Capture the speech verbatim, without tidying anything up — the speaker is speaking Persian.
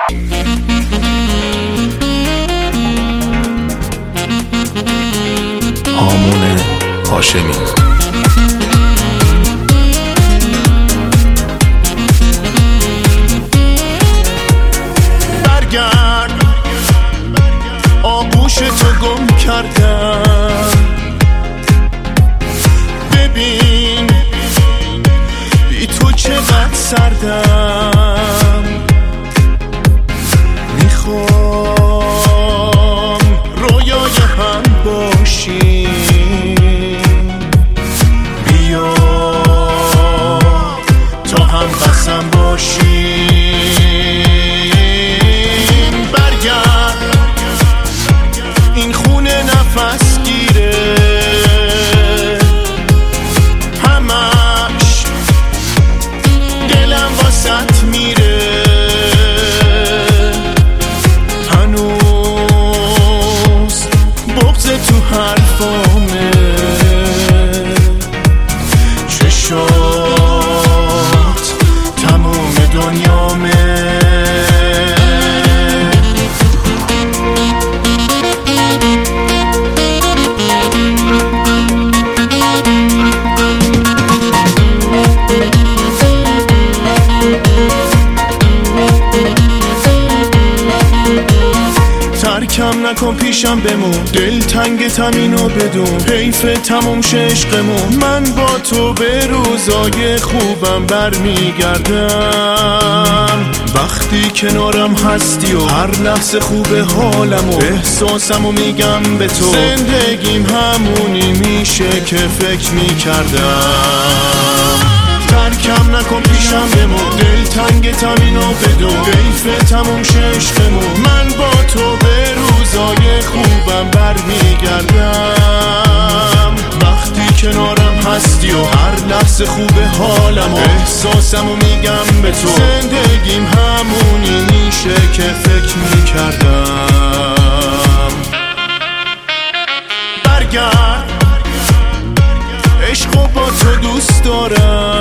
هامون هاشمی. برگرد آغوش تو گم کردم، ببین بی تو چقدر سردم، میخوام رویای هم باشیم، بیا تا هم قسم باشیم. برگرد این خونه نفس گیره، همش دلم واسط میره، هنوز بغض تو حرفامه، چشات تموم دنیامه. ترکم نکن پیشم بمون، دل تنگ تمینو بدون، حیف تموم شه عشقمون. من با تو به روزای خوبم برمیگردم، وقتی کنارم هستی و هر لحظه خوب حالم و احساسمو میگم به تو. زندگیم همونی میشه که فکر میکردم. ترکم نکن پیشم بمون، دل تنگ تمینو بدون، حیف تموم شه عشقمون. من با تو به روزای خوبم برمیگردم، وقتی کنارم هستی و هر لحظه خوب حالم و احساسمو میگم به تو. زندگیم همونی میشه که فکر میکردم. برگرد عشقو با تو دوست دارم،